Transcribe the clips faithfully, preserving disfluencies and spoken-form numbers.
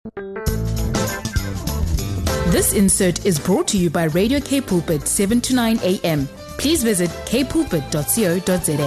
This insert is brought to you by Radio K Pulpit, seven to nine a.m. Please visit k pulpit dot co dot za.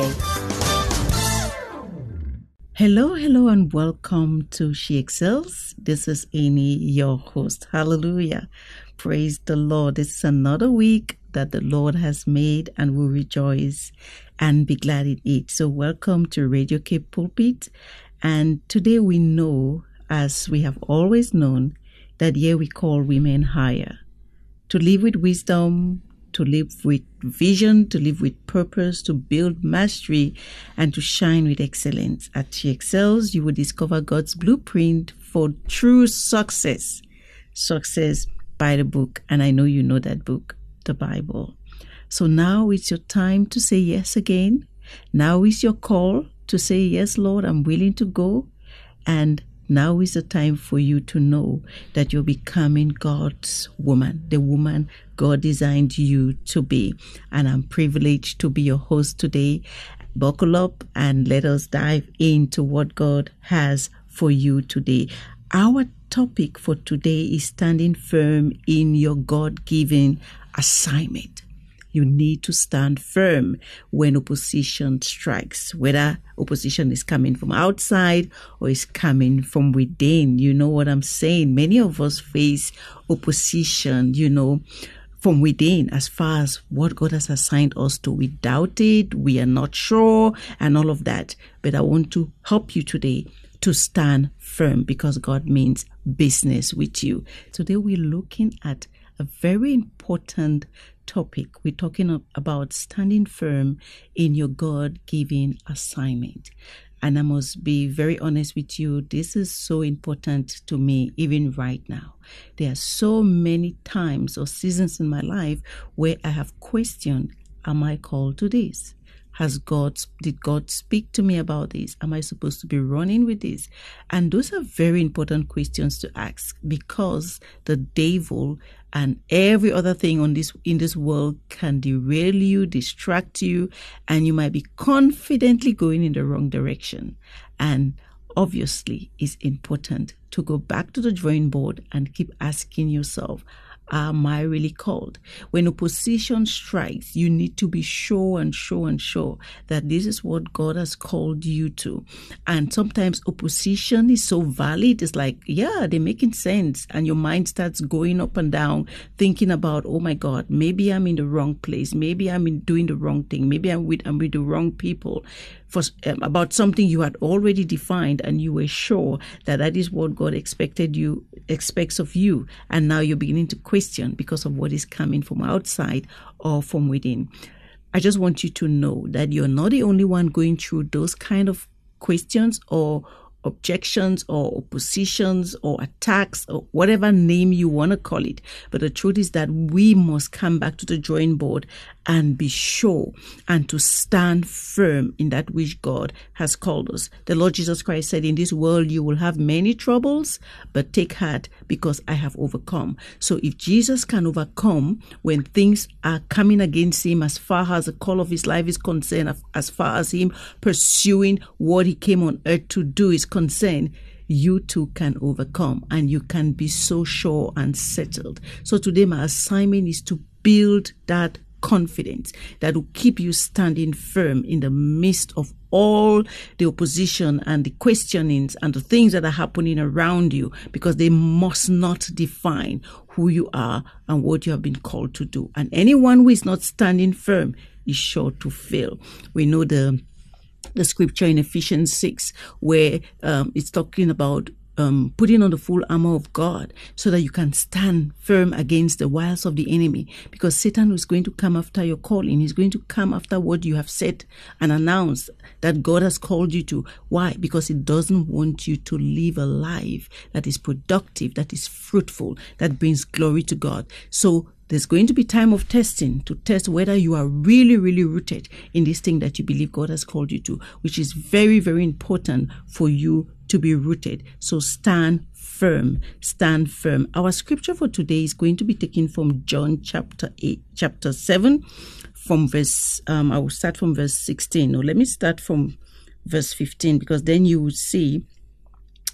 Hello, hello, and welcome to She Excels. This is Annie, your host. Hallelujah. Praise the Lord. This is another week that the Lord has made, and we'll rejoice and be glad in it. So welcome to Radio K Pulpit. And today we know, as we have always known, that year we call women higher. To live with wisdom, to live with vision, to live with purpose, to build mastery, and to shine with excellence. At She Excels, you will discover God's blueprint for true success. Success by the book, and I know you know that book, the Bible. So now it's your time to say yes again. Now is your call to say, yes, Lord, I'm willing to go. And now is the time for you to know that you're becoming God's woman, the woman God designed you to be. And I'm privileged to be your host today. Buckle up and let us dive into what God has for you today. Our topic for today is standing firm in your God-given assignment. You need to stand firm when opposition strikes, whether opposition is coming from outside or is coming from within. You know what I'm saying? Many of us face opposition, you know, from within as far as what God has assigned us to. We doubt it, we are not sure, and all of that. But I want to help you today to stand firm because God means business with you. Today we're looking at a very important topic. We're talking about standing firm in your God-given assignment. And I must be very honest with you, this is so important to me even right now. There are so many times or seasons in my life where I have questioned, am I called to this? Has God, did God speak to me about this? Am I supposed to be running with this? And those are very important questions to ask because the devil and every other thing on this in this world can derail you, distract you, and you might be confidently going in the wrong direction. And obviously, it's important to go back to the drawing board and keep asking yourself, am I really called? When opposition strikes, you need to be sure and sure and sure that this is what God has called you to. And sometimes opposition is so valid. It's like, yeah, they're making sense. And your mind starts going up and down, thinking about, oh my God, maybe I'm in the wrong place. Maybe I'm in doing the wrong thing. Maybe I'm with, I'm with the wrong people. For, um, about something you had already defined and you were sure that that is what God expected you, expects of you. And now you're beginning to question because of what is coming from outside or from within. I just want you to know that you're not the only one going through those kind of questions or objections or oppositions or attacks or whatever name you want to call it. But the truth is that we must come back to the drawing board and be sure and to stand firm in that which God has called us. The Lord Jesus Christ said, in this world you will have many troubles, but take heart because I have overcome. So if Jesus can overcome when things are coming against him as far as the call of his life is concerned, as far as him pursuing what he came on earth to do is concerned, you too can overcome and you can be so sure and settled. So today my assignment is to build that confidence that will keep you standing firm in the midst of all the opposition and the questionings and the things that are happening around you, because they must not define who you are and what you have been called to do. And anyone who is not standing firm is sure to fail. We know the the scripture in Ephesians six where um, it's talking about Um, putting on the full armor of God so that you can stand firm against the wiles of the enemy, because Satan is going to come after your calling. He's going to come after what you have said and announced that God has called you to. Why? Because he doesn't want you to live a life that is productive, that is fruitful, that brings glory to God. So there's going to be time of testing to test whether you are really, really rooted in this thing that you believe God has called you to, which is very, very important for you to be rooted. So stand firm, stand firm. Our scripture for today is going to be taken from John chapter eight, chapter seven, from verse, um, I will start from verse sixteen. Or let me start from verse fifteen, because then you will see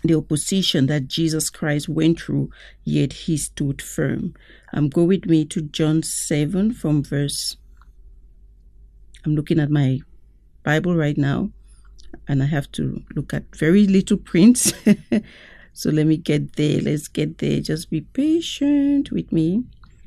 the opposition that Jesus Christ went through, yet he stood firm. Um, go with me to John seven from verse... I'm looking at my Bible right now, and I have to look at very little print. So let me get there. Let's get there. Just be patient with me.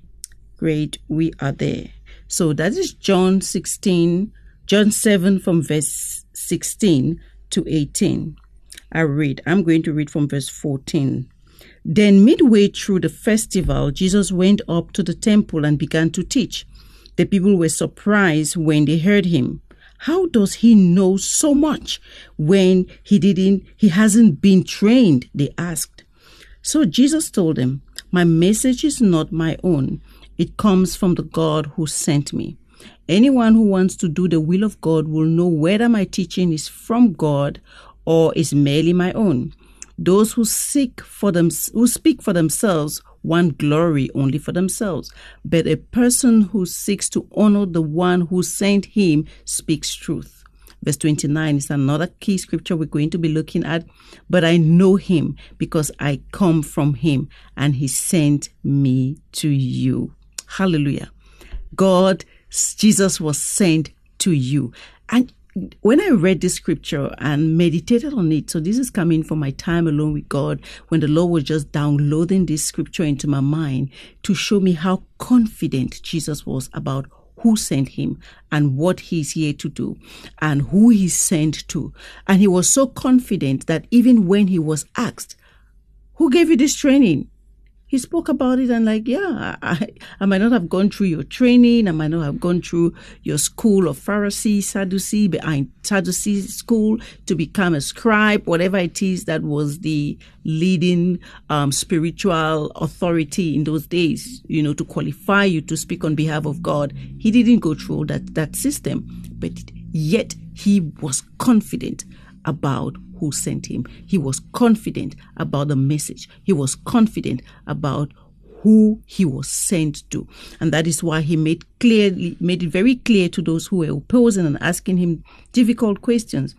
Great, we are there. So that is John sixteen, John seven from verse sixteen to eighteen. I read. I'm going to read from verse fourteen. Then midway through the festival, Jesus went up to the temple and began to teach. The people were surprised when they heard him. How does he know so much when he didn't, he hasn't been trained? They asked. So Jesus told them, my message is not my own. It comes from the God who sent me. Anyone who wants to do the will of God will know whether my teaching is from God or is merely my own. Those who seek for them, who speak for themselves want glory only for themselves. But a person who seeks to honor the one who sent him speaks truth. Verse twenty-nine is another key scripture we're going to be looking at. But I know him because I come from him and he sent me to you. Hallelujah. God, Jesus was sent to you. And when I read this scripture and meditated on it, so this is coming from my time alone with God, when the Lord was just downloading this scripture into my mind to show me how confident Jesus was about who sent him and what he's here to do and who he's sent to. And he was so confident that even when he was asked, who gave you this training? He spoke about it and like, yeah, I, I might not have gone through your training. I might not have gone through your school of Pharisee, Sadducee, behind Sadducee school to become a scribe, whatever it is that was the leading um, spiritual authority in those days, you know, to qualify you to speak on behalf of God. He didn't go through that, that system, but yet he was confident about who sent him. He was confident about the message. He was confident about who he was sent to. And that is why he made clearly made it very clear to those who were opposing and asking him difficult questions.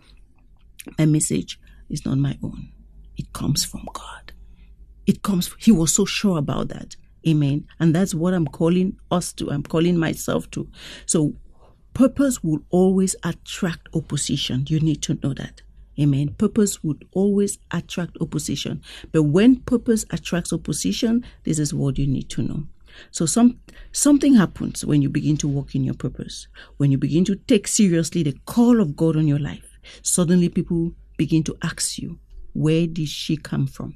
My message is not my own. It comes from God. It comes, he was so sure about that. Amen. And that's what I'm calling us to. I'm calling myself to. So purpose will always attract opposition. You need to know that. Amen. Purpose would always attract opposition. But when purpose attracts opposition, this is what you need to know. So some something happens when you begin to walk in your purpose. When you begin to take seriously the call of God on your life, suddenly people begin to ask you, where did she come from?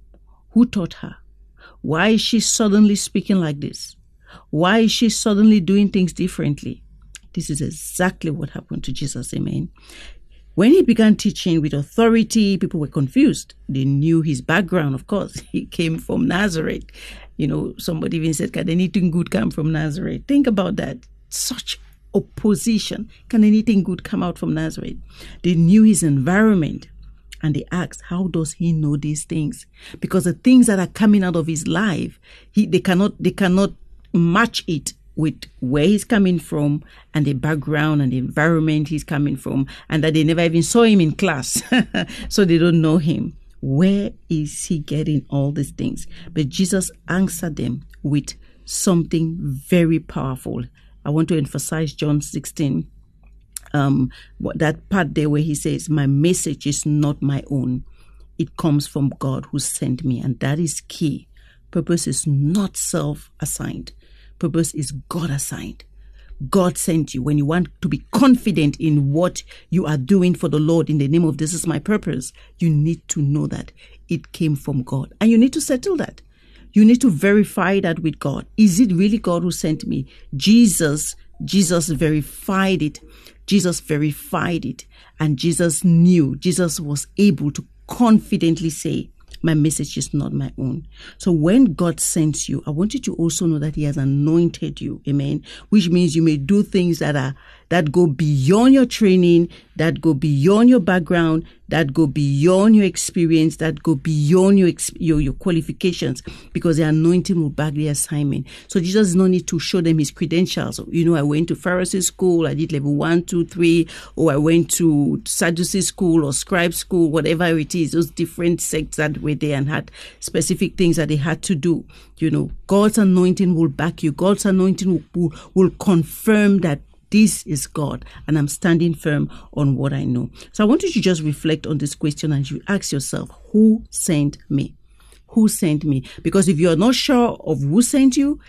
Who taught her? Why is she suddenly speaking like this? Why is she suddenly doing things differently? This is exactly what happened to Jesus. Amen. When he began teaching with authority, people were confused. They knew his background, of course. He came from Nazareth. You know, somebody even said, can anything good come from Nazareth? Think about that. Such opposition. Can anything good come out from Nazareth? They knew his environment. And they asked, how does he know these things? Because the things that are coming out of his life, he, they cannot, they cannot match it with where he's coming from and the background and the environment he's coming from, and that they never even saw him in class. So they don't know him. Where is he getting all these things? But Jesus answered them with something very powerful. I want to emphasize John sixteen, um, that part there where he says, my message is not my own. It comes from God who sent me. And that is key. Purpose is not self-assigned. Purpose is God assigned. God sent you. When you want to be confident in what you are doing for the Lord in the name of this is my purpose, you need to know that it came from God. And you need to settle that. You need to verify that with God. Is it really God who sent me? Jesus, Jesus verified it. Jesus verified it. And Jesus knew. Jesus was able to confidently say, my message is not my own. So when God sends you, I want you to also know that he has anointed you. Amen. Which means you may do things that are that go beyond your training, that go beyond your background, that go beyond your experience, that go beyond your, your, your qualifications, because the anointing will back the assignment. So Jesus does not need to show them his credentials. You know, I went to Pharisee school, I did level one, two, three, or I went to Sadducee school or scribe school, whatever it is, those different sects that were there and had specific things that they had to do. You know, God's anointing will back you. God's anointing will, will, will confirm that this is God, and I'm standing firm on what I know. So I want you to just reflect on this question and you ask yourself, who sent me? Who sent me? Because if you're not sure of who sent you,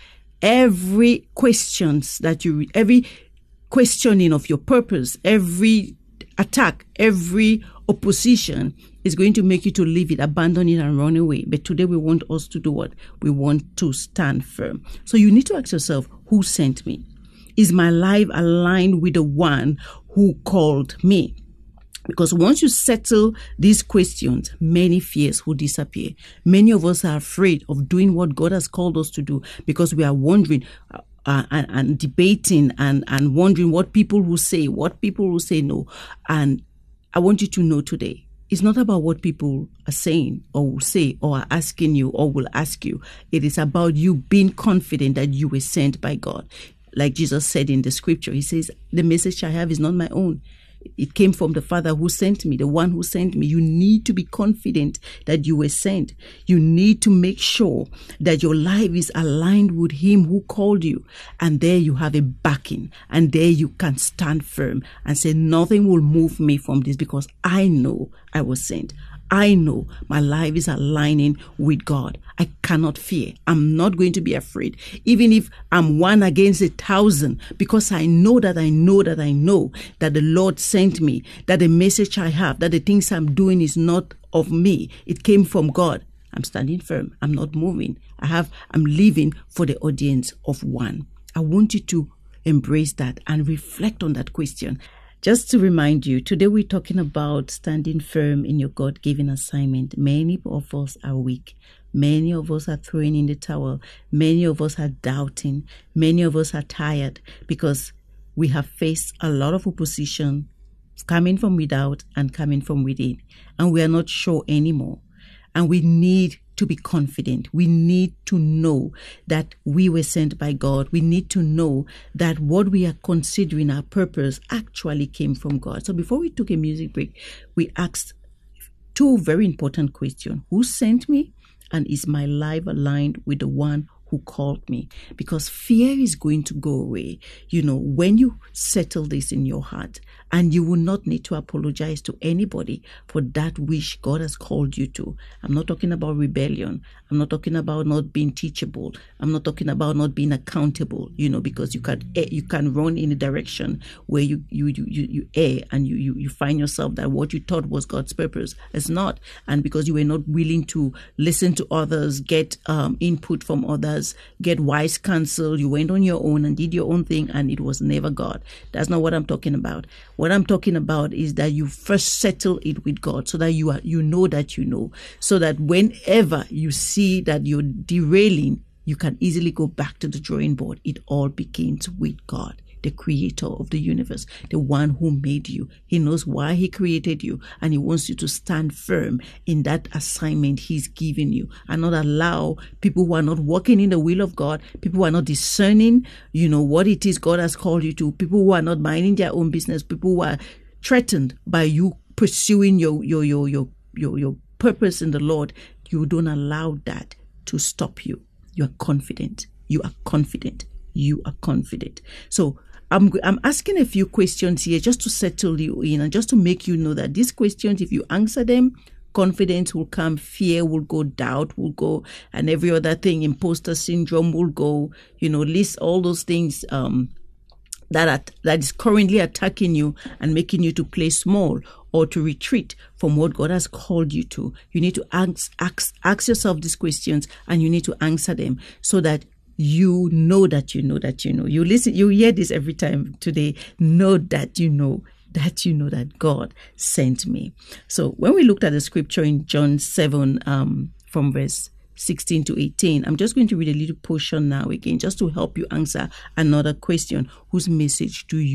every questions that you, every questioning of your purpose, every attack, every opposition is going to make you to leave it, abandon it, and run away. But today we want us to do what? We want to stand firm. So you need to ask yourself, who sent me? Is my life aligned with the one who called me? Because once you settle these questions, many fears will disappear. Many of us are afraid of doing what God has called us to do because we are wondering uh, and, and debating and, and wondering what people will say, what people will say no. And I want you to know today, it's not about what people are saying or will say or are asking you or will ask you. It is about you being confident that you were sent by God. Like Jesus said in the scripture, he says, the message I have is not my own. It came from the Father who sent me, the one who sent me. You need to be confident that you were sent. You need to make sure that your life is aligned with him who called you. And there you have a backing. And there you can stand firm and say, nothing will move me from this because I know I was sent. I know my life is aligning with God. I cannot fear. I'm not going to be afraid. Even if I'm one against a thousand, because I know that I know that I know that the Lord sent me, that the message I have, that the things I'm doing is not of me. It came from God. I'm standing firm. I'm not moving. I have, I'm living for the audience of one. I want you to embrace that and reflect on that question. Just to remind you, today we're talking about standing firm in your God-given assignment. Many of us are weak. Many of us are throwing in the towel. Many of us are doubting. Many of us are tired because we have faced a lot of opposition coming from without and coming from within. And we are not sure anymore. And we need to be confident. We need to know that we were sent by God. We need to know that what we are considering our purpose actually came from God. So before we took a music break, we asked two very important questions. Who sent me? And is my life aligned with the one who called me? Because fear is going to go away, you know, when you settle this in your heart, and you will not need to apologize to anybody for that which God has called you to. I'm not talking about rebellion. I'm not talking about not being teachable. I'm not talking about not being accountable, you know, because you can you can run in a direction where you you you you, you err and you, you you find yourself that what you thought was God's purpose is not, and because you were not willing to listen to others, get um, input from others, get wise counsel, you went on your own and did your own thing, and it was never God. That's not what I'm talking about. What I'm talking about is that you first settle it with God, so that you are you know that you know, so that whenever you see that you're derailing, you can easily go back to the drawing board. It all begins with God, the creator of the universe, the one who made you. He knows why he created you, and he wants you to stand firm in that assignment he's given you, and not allow people who are not walking in the will of God, people who are not discerning, you know, what it is God has called you to, people who are not minding their own business, people who are threatened by you pursuing your your your your your, your purpose in the Lord. You don't allow that to stop you. You are confident. You are confident. You are confident. So I'm I'm asking a few questions here just to settle you in and just to make you know that these questions, if you answer them, confidence will come, fear will go, doubt will go, and every other thing, imposter syndrome will go. You know, list all those things um, that are, that is currently attacking you and making you to play small or to retreat from what God has called you to. You need to ask ask ask yourself these questions, and you need to answer them so that you know that you know that you know. You listen, you hear this every time today. Know that you know that you know that God sent me. So when we looked at the scripture in John seven, um, from verse sixteen to eighteen, I'm just going to read a little portion now again, just to help you answer another question. Whose message do you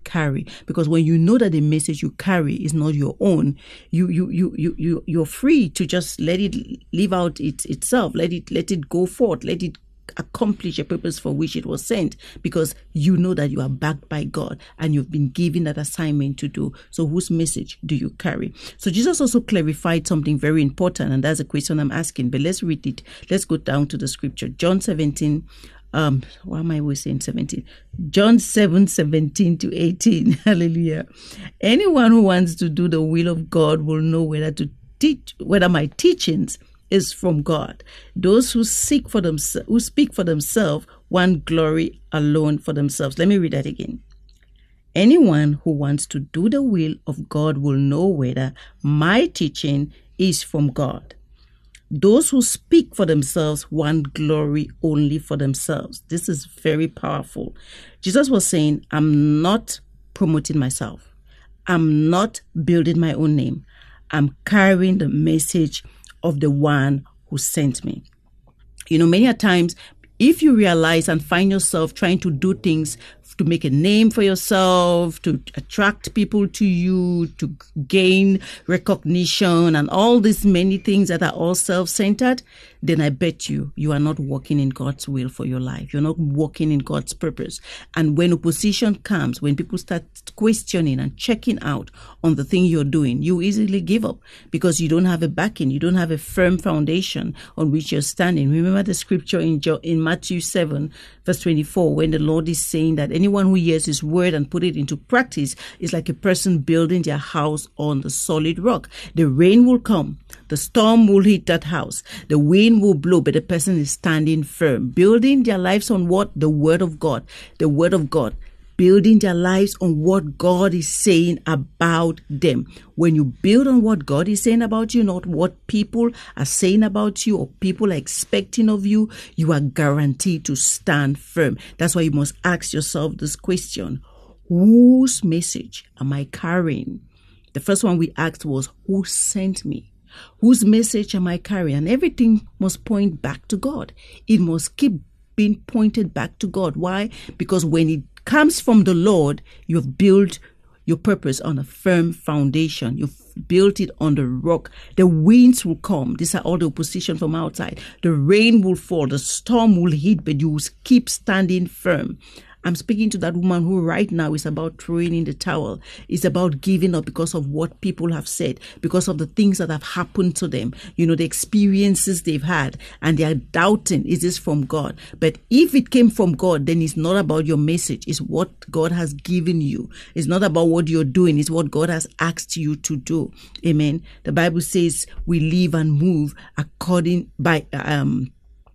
carry. Because when you know that the message you carry is not your own, you you you you you you're free to just let it live out it itself, let it let it go forth, let it accomplish a purpose for which it was sent, because you know that you are backed by God and you've been given that assignment to do. So whose message do you carry? So Jesus also clarified something very important, and that's a question I'm asking, but let's read it. Let's go down to the scripture. John seventeen, um, why am I always saying seventeen? John seven, seventeen to eighteen. Hallelujah. Anyone who wants to do the will of God will know whether to teach, whether my teachings is from God. Those who seek for themselves, who speak for themselves, want glory alone for themselves. Let me read that again. Anyone who wants to do the will of God will know whether my teaching is from God. Those who speak for themselves want glory only for themselves. This is very powerful. Jesus was saying, I'm not promoting myself. I'm not building my own name. I'm carrying the message of the one who sent me. You know, many a times, if you realize and find yourself trying to do things to make a name for yourself, to attract people to you, to gain recognition, and all these many things that are all self-centered, then I bet you, you are not walking in God's will for your life. You're not walking in God's purpose. And when opposition comes, when people start questioning and checking out on the thing you're doing, you easily give up because you don't have a backing. You don't have a firm foundation on which you're standing. Remember the scripture in, jo- in Matthew seven, verse twenty-four, when the Lord is saying that anyone who hears his word and put it into practice is like a person building their house on the solid rock. The rain will come. The storm will hit that house. The wind will blow, but the person is standing firm, building their lives on what? The word of God. The word of God. Building their lives on what God is saying about them. When you build on what God is saying about you, not what people are saying about you or people are expecting of you, you are guaranteed to stand firm. That's why you must ask yourself this question. Whose message am I carrying? The first one we asked was, who sent me? Whose message am I carrying? And everything must point back to God. It must keep being pointed back to God. Why? Because when it comes from the Lord, you have built your purpose on a firm foundation. You've built it on the rock. The winds will come. These are all the opposition from outside. The rain will fall. The storm will hit, but you will keep standing firm. I'm speaking to that woman who right now is about throwing in the towel. It's about giving up because of what people have said, because of the things that have happened to them, you know, the experiences they've had, and they are doubting, is this from God? But if it came from God, then it's not about your message. It's what God has given you. It's not about what you're doing. It's what God has asked you to do. Amen. The Bible says we live and move according by, um,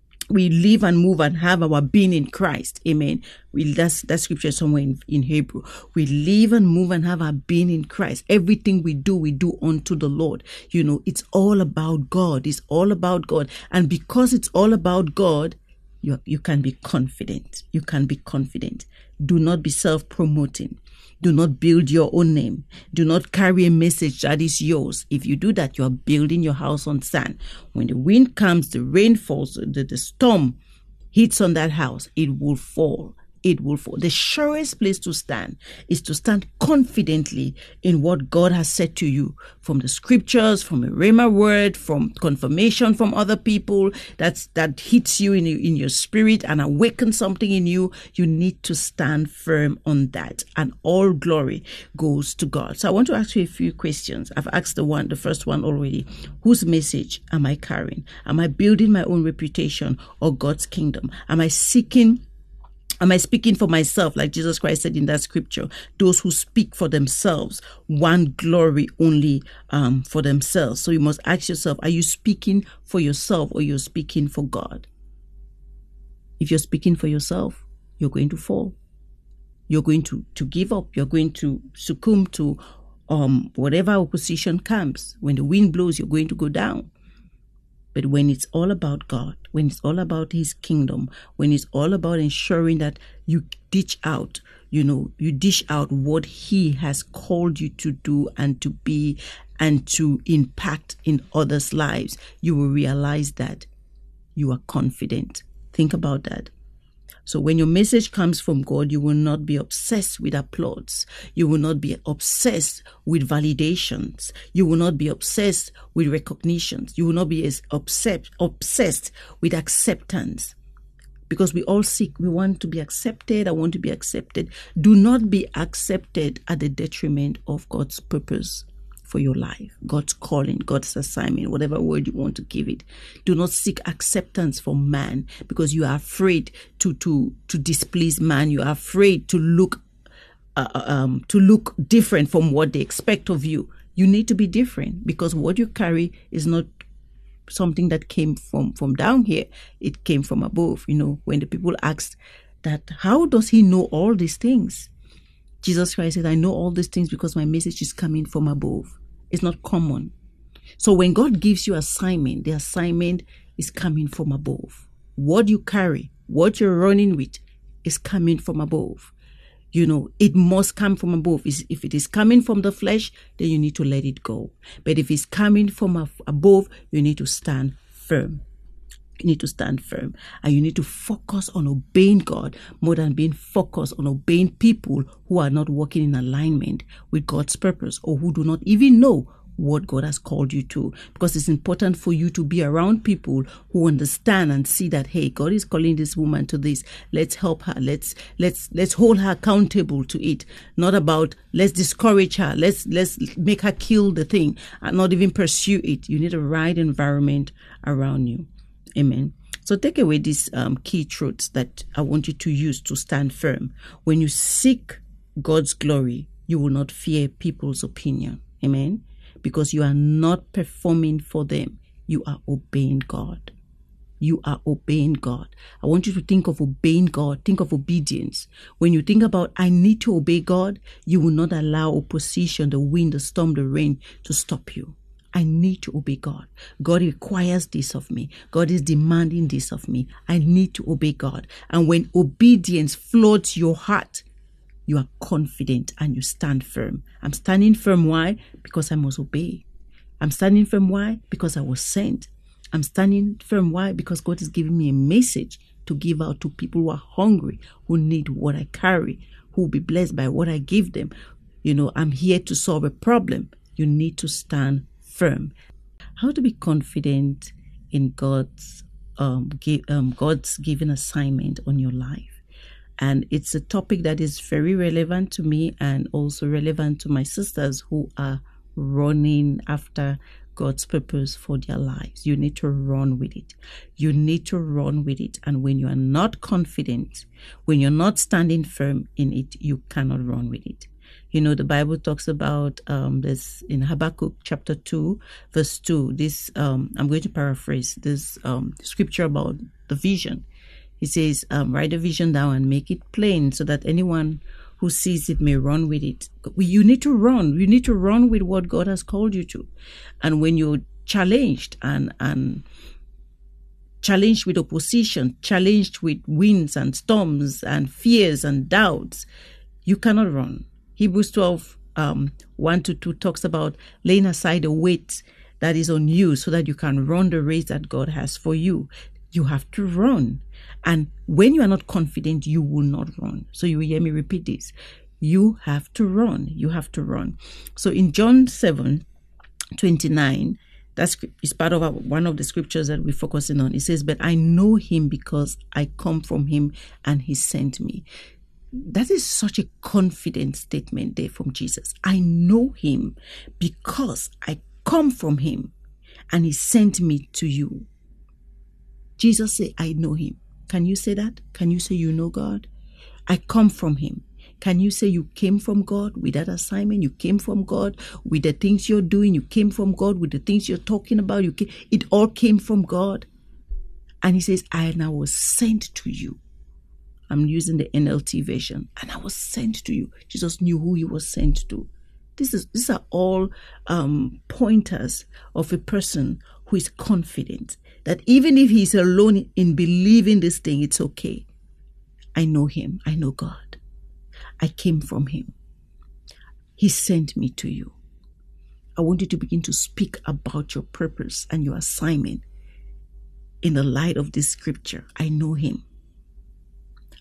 we live and move and have our being in Christ. Amen. We, that's, that scripture somewhere in, in Hebrew. We live and move and have our being in Christ. Everything we do, we do unto the Lord. You know, it's all about God. It's all about God. And because it's all about God, you, you can be confident. You can be confident. Do not be self-promoting. Do not build your own name. Do not carry a message that is yours. If you do that, you are building your house on sand. When the wind comes, the rain falls, the, the storm hits on that house, it will fall. It will fall. The surest place to stand is to stand confidently in what God has said to you from the scriptures, from a rhema word, from confirmation from other people that's, that hits you in, in your spirit and awakens something in you. You need to stand firm on that, and all glory goes to God. So I want to ask you a few questions. I've asked the one, the first one already. Whose message am I carrying? Am I building my own reputation or God's kingdom? Am I seeking Am I speaking for myself, like Jesus Christ said in that scripture? Those who speak for themselves want glory only um, for themselves. So you must ask yourself, are you speaking for yourself or you're speaking for God? If you're speaking for yourself, you're going to fall. You're going to, to give up. You're going to succumb to um, whatever opposition comes. When the wind blows, you're going to go down. But when it's all about God, when it's all about His kingdom, when it's all about ensuring that you dish out, you know, you dish out what He has called you to do and to be and to impact in others' lives, you will realize that you are confident. Think about that. So when your message comes from God, you will not be obsessed with applause. You will not be obsessed with validations. You will not be obsessed with recognitions. You will not be as obsessed, obsessed with acceptance. Because we all seek, we want to be accepted. I want to be accepted. Do not be accepted at the detriment of God's purpose for your life, God's calling, God's assignment, whatever word you want to give it. Do not seek acceptance from man because you are afraid to to to displease man. You are afraid to look uh, um to look different from what they expect of you. You need to be different because what you carry is not something that came from from down here. It came from above. You know, when the people asked that, how does he know all these things? Jesus Christ said, I know all these things because my message is coming from above. It's not common. So when God gives you assignment, the assignment is coming from above. What you carry, what you're running with is coming from above. You know, it must come from above. If it is coming from the flesh, then you need to let it go. But if it's coming from above, you need to stand firm. You need to stand firm and you need to focus on obeying God more than being focused on obeying people who are not working in alignment with God's purpose or who do not even know what God has called you to. Because it's important for you to be around people who understand and see that, hey, God is calling this woman to this. Let's help her. Let's let's let's hold her accountable to it. Not about let's discourage her. Let's let's make her kill the thing and not even pursue it. You need a right environment around you. Amen. So take away these um, key truths that I want you to use to stand firm. When you seek God's glory, you will not fear people's opinion. Amen. Because you are not performing for them. You are obeying God. You are obeying God. I want you to think of obeying God. Think of obedience. When you think about, I need to obey God, you will not allow opposition, the wind, the storm, the rain to stop you. I need to obey God. God requires this of me. God is demanding this of me. I need to obey God. And when obedience floods your heart, you are confident and you stand firm. I'm standing firm. Why? Because I must obey. I'm standing firm. Why? Because I was sent. I'm standing firm. Why? Because God is giving me a message to give out to people who are hungry, who need what I carry, who will be blessed by what I give them. You know, I'm here to solve a problem. You need to stand firm. How to be confident in God's um, give, um, God's given assignment on your life. And it's a topic that is very relevant to me and also relevant to my sisters who are running after God's purpose for their lives. You need to run with it. You need to run with it. And when you are not confident, when you're not standing firm in it, you cannot run with it. You know, the Bible talks about um, this in Habakkuk chapter two, verse two. This, um, I'm going to paraphrase this um, scripture about the vision. He says, um, write the vision down and make it plain so that anyone who sees it may run with it. You need to run. You need to run with what God has called you to. And when you're challenged and, and challenged with opposition, challenged with winds and storms and fears and doubts, you cannot run. Hebrews twelve, um, one to two talks about laying aside the weight that is on you so that you can run the race that God has for you. You have to run. And when you are not confident, you will not run. So you will hear me repeat this. You have to run. You have to run. So in John seven twenty-nine, that is part of our, one of the scriptures that we're focusing on. It says, but I know him because I come from him and he sent me. That is such a confident statement there from Jesus. I know him because I come from him and he sent me to you. Jesus said, I know him. Can you say that? Can you say you know God? I come from him. Can you say you came from God with that assignment? You came from God with the things you're doing. You came from God with the things you're talking about. You came, it all came from God. And he says, I now was sent to you. I'm using the N L T version. And I was sent to you. Jesus knew who he was sent to. This is, these are all um, pointers of a person who is confident that even if he's alone in believing this thing, it's okay. I know him. I know God. I came from him. He sent me to you. I want you to begin to speak about your purpose and your assignment in the light of this scripture. I know him.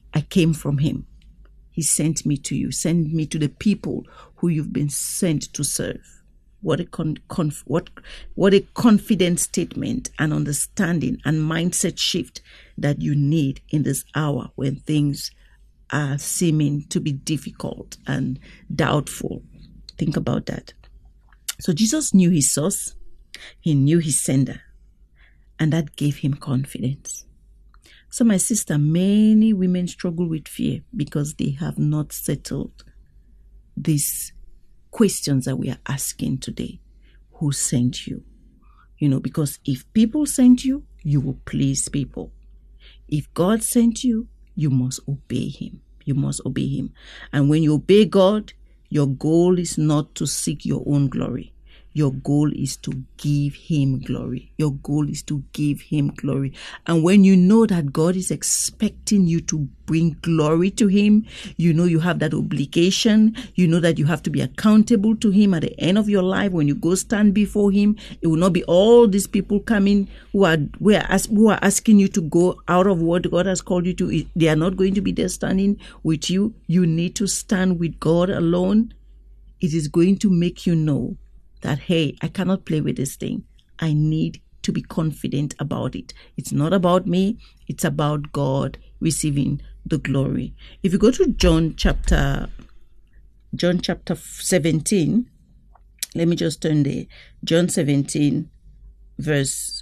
I came from him. He sent me to you. Send me to the people who you've been sent to serve. What a con- conf- what what a confident statement and understanding and mindset shift that you need in this hour when things are seeming to be difficult and doubtful. Think about that. So Jesus knew his source, he knew his sender, and that gave him confidence. So my sister, many women struggle with fear because they have not settled these questions that we are asking today. Who sent you? You know, because if people sent you, you will please people. If God sent you, you must obey him. You must obey him. And when you obey God, your goal is not to seek your own glory. Your goal is to give him glory. Your goal is to give him glory. And when you know that God is expecting you to bring glory to him, you know you have that obligation. You know that you have to be accountable to him at the end of your life. When you go stand before him, it will not be all these people coming who are, who are, ask, who are asking you to go out of what God has called you to. They are not going to be there standing with you. You need to stand with God alone. It is going to make you know that, hey, I cannot play with this thing. I need to be confident about it. It's not about me. It's about God receiving the glory. If you go to John chapter, John chapter seventeen, let me just turn there. John seventeen, verse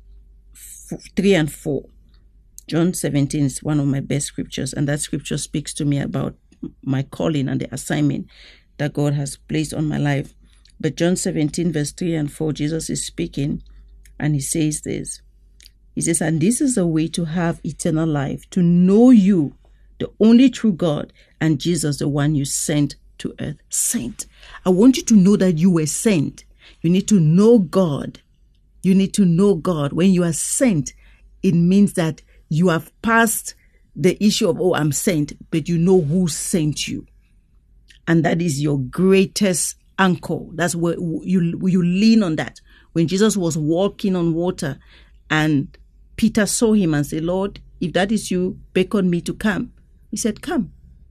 three and four. John seventeen is one of my best scriptures, and that scripture speaks to me about my calling and the assignment that God has placed on my life. But John seventeen, verse three and four, Jesus is speaking, and he says this. He says, and this is the way to have eternal life, to know you, the only true God, and Jesus, the one you sent to earth. Sent. I want you to know that you were sent. You need to know God. You need to know God. When you are sent, it means that you have passed the issue of, oh, I'm sent, but you know who sent you. And that is your greatest anchor. That's where you you lean on that. When Jesus was walking on water and Peter saw him and said, Lord, if that is you, beckon me to come. He said, come.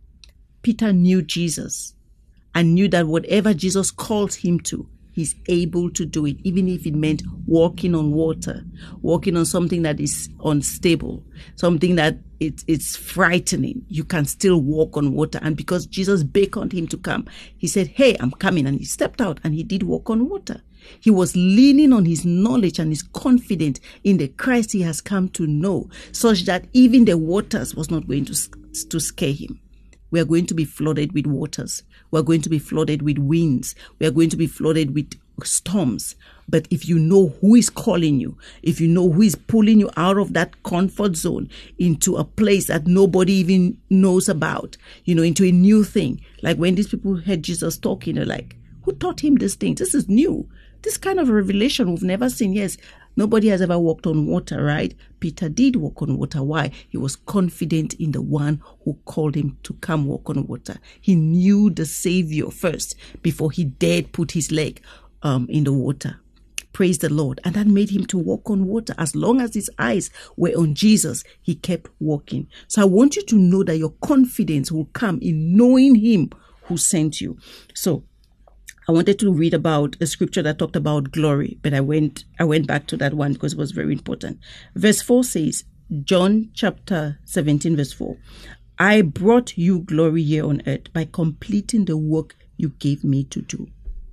Peter knew Jesus and knew that whatever Jesus called him to, he's able to do it, even if it meant walking on water, walking on something that is unstable, something that it, it's frightening. You can still walk on water. And because Jesus beckoned him to come, he said, hey, I'm coming. And he stepped out and he did walk on water. He was leaning on his knowledge and his confidence in the Christ he has come to know, such that even the waters was not going to, to scare him. We are going to be flooded with waters. We are going to be flooded with winds. We are going to be flooded with storms. But if you know who is calling you, if you know who is pulling you out of that comfort zone into a place that nobody even knows about, you know, into a new thing. Like when these people heard Jesus talking, they're like, who taught him this thing? This is new. This kind of revelation we've never seen. Yes, nobody has ever walked on water, right? Peter did walk on water. Why? He was confident in the one who called him to come walk on water. He knew the Savior first before he dared put his leg um, in the water. Praise the Lord. And that made him to walk on water. As long as his eyes were on Jesus, he kept walking. So I want you to know that your confidence will come in knowing him who sent you. So I wanted to read about a scripture that talked about glory, but I went I went back to that one because it was very important. Verse four says, John chapter seventeen, verse four, I brought you glory here on earth by completing the work you gave me to do.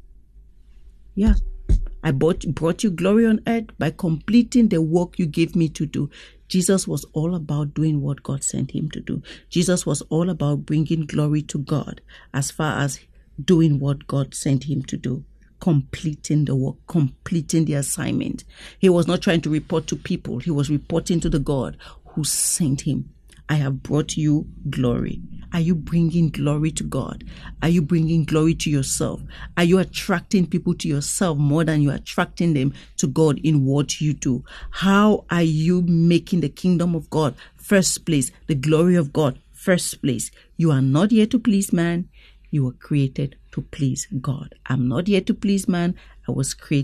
Yeah, I brought, brought you glory on earth by completing the work you gave me to do. Jesus was all about doing what God sent him to do. Jesus was all about bringing glory to God as far as doing what God sent him to do, completing the work, completing the assignment. He was not trying to report to people. He was reporting to the God who sent him. I have brought you glory. Are you bringing glory to God? Are you bringing glory to yourself? Are you attracting people to yourself more than you're attracting them to God in what you do? How are you making the kingdom of God first place, the glory of God first place? You are not here to please man. You were created to please God. I'm not here to please man. I was created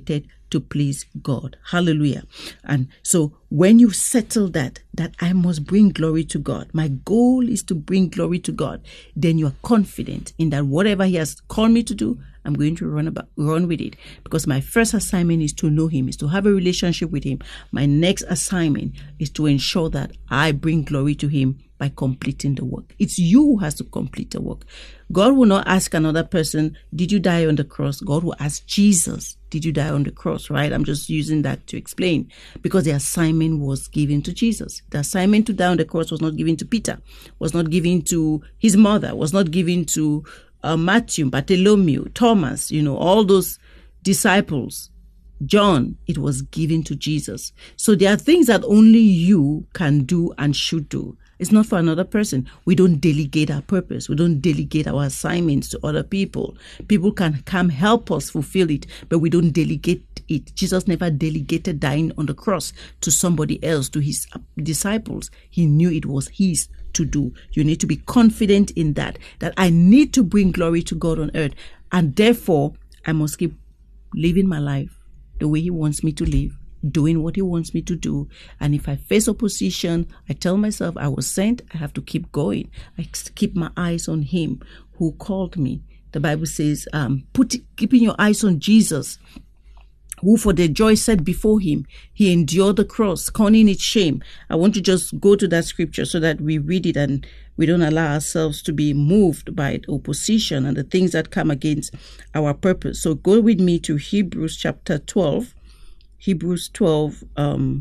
to please God. Hallelujah. And so when you settle that, that I must bring glory to God, my goal is to bring glory to God, then you are confident in that whatever He has called me to do, I'm going to run about, run with it, because my first assignment is to know Him, is to have a relationship with Him. My next assignment is to ensure that I bring glory to Him by completing the work. It's you who has to complete the work. God will not ask another person, did you die on the cross? God will ask Jesus, did you die on the cross, right? I'm just using that to explain, because the assignment was given to Jesus. The assignment to die on the cross was not given to Peter, was not given to his mother, was not given to uh, Matthew, Bartholomew, Thomas, you know, all those disciples. John, it was given to Jesus. So there are things that only you can do and should do. It's not for another person. We don't delegate our purpose. We don't delegate our assignments to other people. People can come help us fulfill it, but we don't delegate it. Jesus never delegated dying on the cross to somebody else, to His disciples. He knew it was His to do. You need to be confident in that, that I need to bring glory to God on earth, and therefore I must keep living my life the way He wants me to live, doing what He wants me to do. And if I face opposition, I tell myself I was sent, I have to keep going. I keep my eyes on Him who called me. The Bible says, um, put keeping your eyes on Jesus, who for the joy set before Him, He endured the cross, scorning its shame. I want to just go to that scripture so that we read it and we don't allow ourselves to be moved by opposition and the things that come against our purpose. So go with me to Hebrews chapter twelve. Hebrews twelve, um,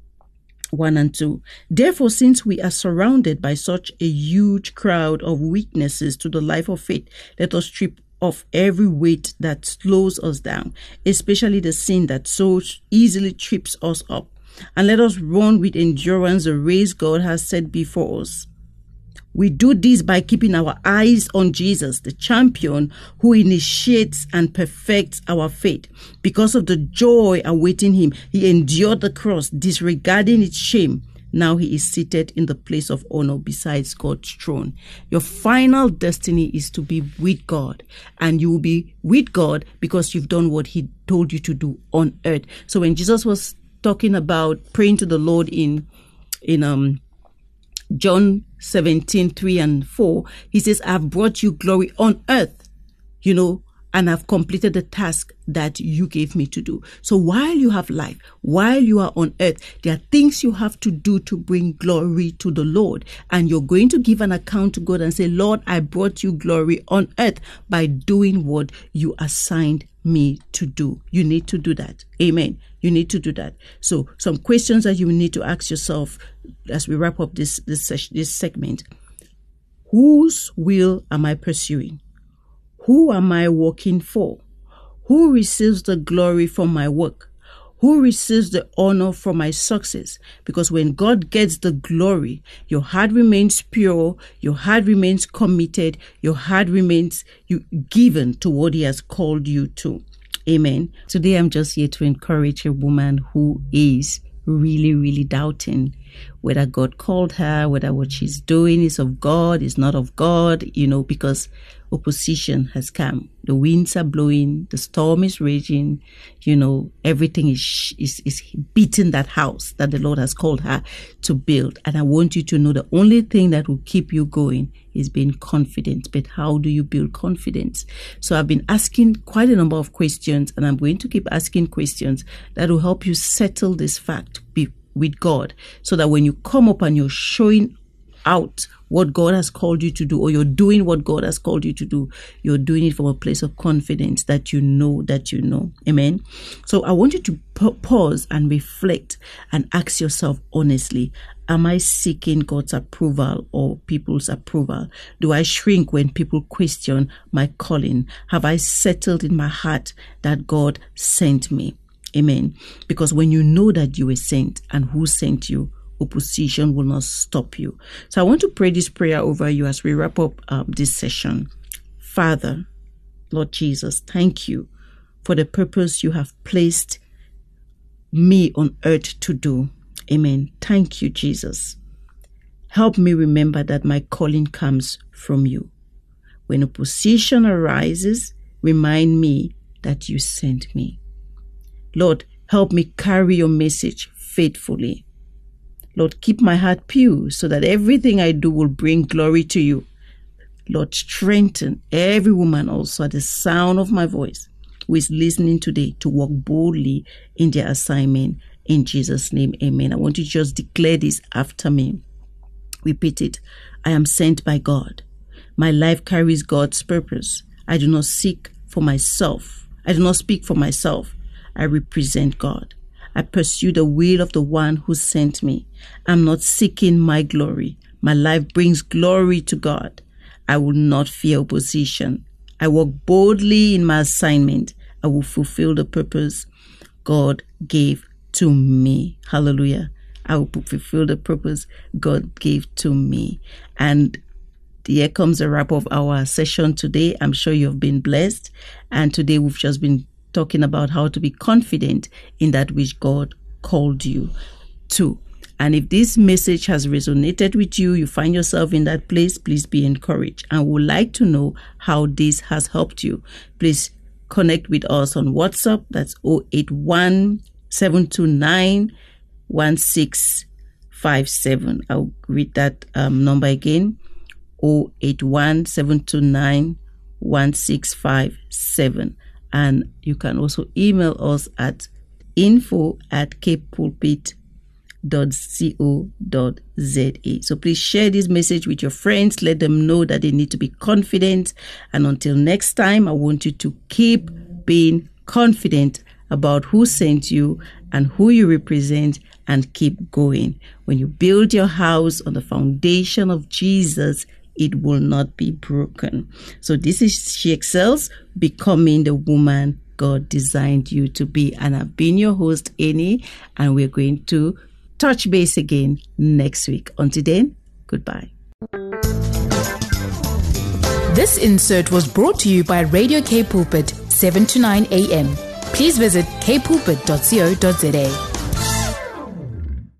one and two. Therefore, since we are surrounded by such a huge crowd of witnesses to the life of faith, let us strip off every weight that slows us down, especially the sin that so easily trips us up. And let us run with endurance the race God has set before us. We do this by keeping our eyes on Jesus, the champion who initiates and perfects our faith. Because of the joy awaiting Him, He endured the cross, disregarding its shame. Now He is seated in the place of honor beside God's throne. Your final destiny is to be with God, and you will be with God because you've done what He told you to do on earth. So when Jesus was talking about praying to the Lord in, in, um, John seventeen, three and four, He says, I have brought you glory on earth, you know, and I've completed the task that you gave me to do. So while you have life, while you are on earth, there are things you have to do to bring glory to the Lord. And you're going to give an account to God and say, Lord, I brought you glory on earth by doing what you assigned me to do. You need to do that. Amen. You need to do that. So some questions that you need to ask yourself as we wrap up this, this, session, this segment. Whose will am I pursuing? Who am I working for? Who receives the glory from my work? Who receives the honor for my success? Because when God gets the glory, your heart remains pure, your heart remains committed, your heart remains you given to what He has called you to. Amen. Today I'm just here to encourage a woman who is really, really doubting whether God called her, whether what she's doing is of God, is not of God, you know, because opposition has come. The winds are blowing, the storm is raging, you know, everything is, is, is beating that house that the Lord has called her to build. And I want you to know the only thing that will keep you going is being confident. But how do you build confidence? So I've been asking quite a number of questions, and I'm going to keep asking questions that will help you settle this fact with God, so that when you come up and you're showing out what God has called you to do, or you're doing what God has called you to do, you're doing it from a place of confidence that you know that you know. Amen. So I want you to p- pause and reflect and ask yourself honestly, am I seeking God's approval or people's approval? Do I shrink when people question my calling? Have I settled in my heart that God sent me? Amen. Because when you know that you were sent and who sent you, opposition will not stop you. So I want to pray this prayer over you as we wrap up um, this session. Father, Lord Jesus, thank you for the purpose you have placed me on earth to do. Amen. Thank you, Jesus. Help me remember that my calling comes from you. When opposition arises, remind me that you sent me. Lord, help me carry your message faithfully. Lord, keep my heart pure so that everything I do will bring glory to you. Lord, strengthen every woman also at the sound of my voice who is listening today to walk boldly in their assignment. In Jesus' name, amen. I want you to just declare this after me. Repeat it. I am sent by God. My life carries God's purpose. I do not seek for myself. I do not speak for myself. I represent God. I pursue the will of the one who sent me. I'm not seeking my glory. My life brings glory to God. I will not fear opposition. I walk boldly in my assignment. I will fulfill the purpose God gave to me. Hallelujah. I will fulfill the purpose God gave to me. And here comes a wrap of our session today. I'm sure you've been blessed. And today we've just been talking about how to be confident in that which God called you to. And if this message has resonated with you, you find yourself in that place, please be encouraged. And would like to know how this has helped you. Please connect with us on WhatsApp. That's zero eight one, seven two nine, one six five seven. I'll read that um, number again. zero eight one, seven two nine, one six five seven. And you can also email us at info at cape pulpit dot co dot za. So please share this message with your friends. Let them know that they need to be confident. And until next time, I want you to keep being confident about who sent you and who you represent, and keep going. When you build your house on the foundation of Jesus, it will not be broken. So this is She Excels, becoming the woman God designed you to be. And I've been your host, Annie, and we're going to touch base again next week. Until then, goodbye. This insert was brought to you by Radio K Pulpit, seven to nine a.m. Please visit k pulpit dot co dot za.